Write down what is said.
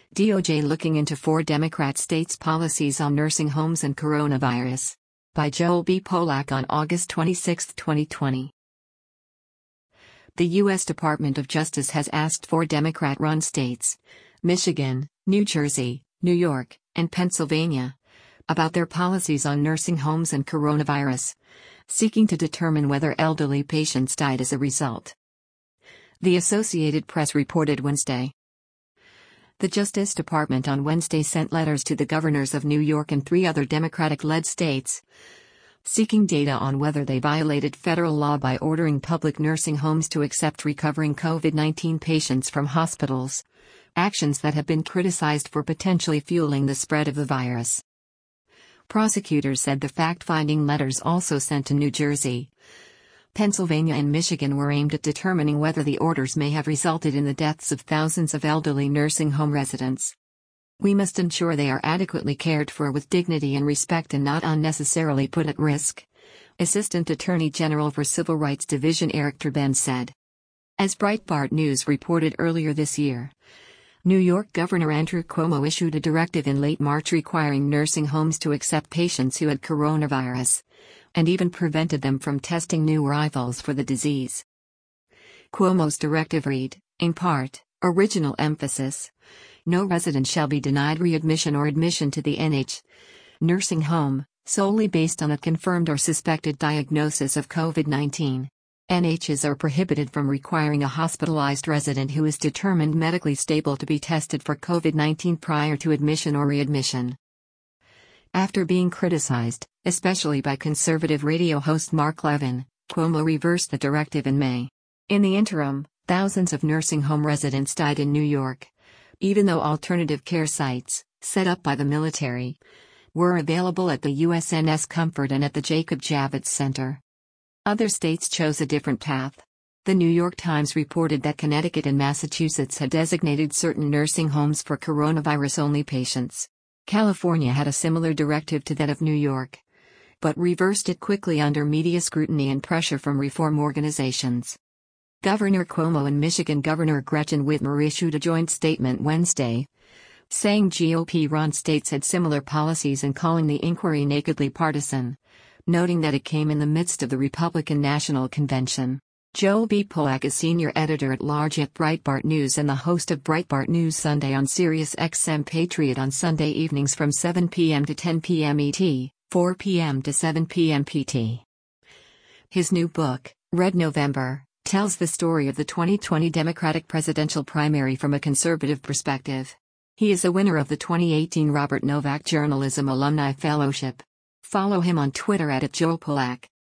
DOJ looking into 4 Democrat states' policies on nursing homes and coronavirus. By Joel B. Polak on August 26, 2020. The U.S. Department of Justice has asked 4 Democrat-run states, Michigan, New Jersey, New York, and Pennsylvania, about their policies on nursing homes and coronavirus, seeking to determine whether elderly patients died as a result. The Associated Press reported Wednesday. The Justice Department on Wednesday sent letters to the governors of New York and 3 other Democratic-led states, seeking data on whether they violated federal law by ordering public nursing homes to accept recovering COVID-19 patients from hospitals, actions that have been criticized for potentially fueling the spread of the virus. Prosecutors said the fact-finding letters also sent to New Jersey, Pennsylvania and Michigan were aimed at determining whether the orders may have resulted in the deaths of thousands of elderly nursing home residents. We must ensure they are adequately cared for with dignity and respect and not unnecessarily put at risk, Assistant Attorney General for Civil Rights Division Eric Treben said. As Breitbart News reported earlier this year, New York Governor Andrew Cuomo issued a directive in late March requiring nursing homes to accept patients who had coronavirus, and even prevented them from testing new arrivals for the disease. Cuomo's directive read, in part, original emphasis: no resident shall be denied readmission or admission to the nursing home, solely based on a confirmed or suspected diagnosis of COVID-19. NHs are prohibited from requiring a hospitalized resident who is determined medically stable to be tested for COVID-19 prior to admission or readmission. After being criticized, especially by conservative radio host Mark Levin, Cuomo reversed the directive in May. In the interim, thousands of nursing home residents died in New York, even though alternative care sites, set up by the military, were available at the USNS Comfort and at the Jacob Javits Center. Other states chose a different path. The New York Times reported that Connecticut and Massachusetts had designated certain nursing homes for coronavirus-only patients. California had a similar directive to that of New York, but reversed it quickly under media scrutiny and pressure from reform organizations. Governor Cuomo and Michigan Governor Gretchen Whitmer issued a joint statement Wednesday, saying GOP-run states had similar policies and calling the inquiry nakedly partisan, noting that it came in the midst of the Republican National Convention. Joel B. Polak is senior editor-at-large at Breitbart News and the host of Breitbart News Sunday on SiriusXM Patriot on Sunday evenings from 7 p.m. to 10 p.m. ET, 4 p.m. to 7 p.m. PT. His new book, Red November, tells the story of the 2020 Democratic presidential primary from a conservative perspective. He is a winner of the 2018 Robert Novak Journalism Alumni Fellowship. Follow him on Twitter @JoelPolak.